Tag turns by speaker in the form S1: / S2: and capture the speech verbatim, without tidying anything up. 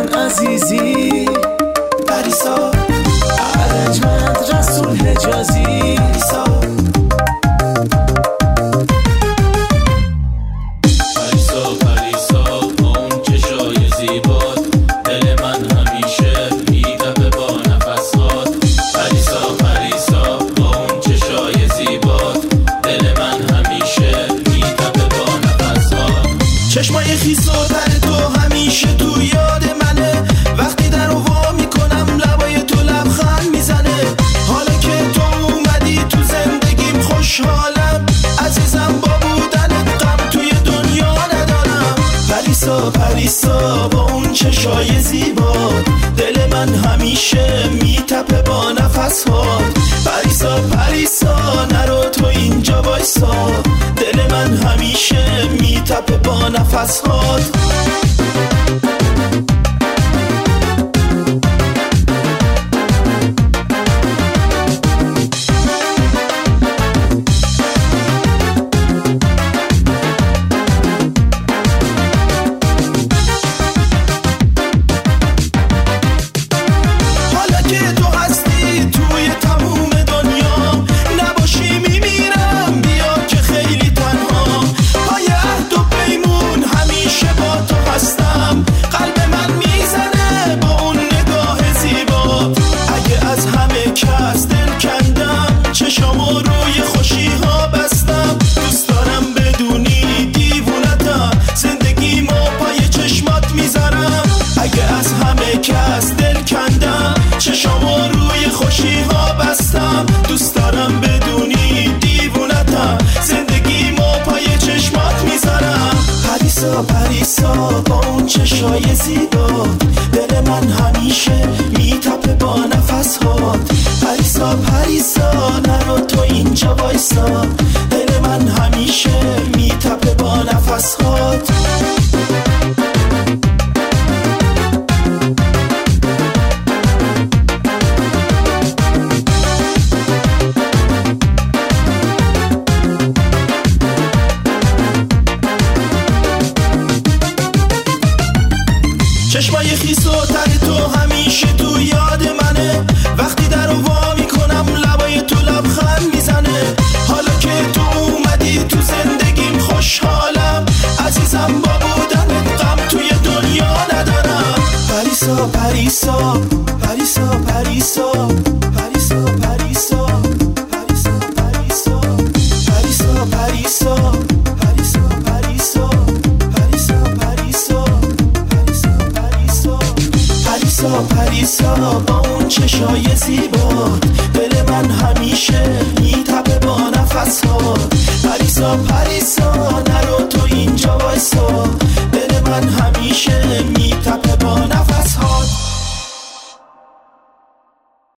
S1: من عزیزی پریسا، ارجمند رسول حجازی پریسا.
S2: پریسا پریسا با اون چشای زیبات، دل من همیشه میتپه با نفسات. پریسا پریسا با اون چشای زیبات، دل من همیشه میتپه با نفسات.
S1: چشمای خیس و تر تو همیشه تو یاد منه، وقتی در رو وا میکنم لبای تو لبخند میزنه. حالا که تو اومدی تو زندگیم خوشحالم، عزیزم با بودنت غم توی دنیا ندارم. پریسا پریسا با اون چشای زیبا، دل من همیشه میتپه با نفسات. پریسا پریسا نرو تو اینجا وایسا، دل من همیشه میتپه با نفسات. دوست دارم بدونی دیوونتم، زندگیمو پای چشمات میذارم. پریسا پریسا با اون چشای زیبا، دل من همیشه میتپه با نفسات. پریسا پریسا نرو تو اینجا وایسا، دل من همیشه میتپه با نفسات. چشمای خیس و تر تو همیشه تو یاد منه، وقتی در رو وا میکنم لبای تو لبخند میزنه. حالا که تو اومدی تو زندگیم خوشحالم، عزیزم با بودنت غم توی دنیا ندارم. پریسا پریسا پریسا پریسا پریسا پریسا پریسا پریسا پریسا پریسا پریسا پریسا پریسا پریسا پریسا پریسا با اون چشای زیبا، دل من همیشه میتپه با نفسات. پریسا پریسا نرو تو اینجا وایسا، دل من همیشه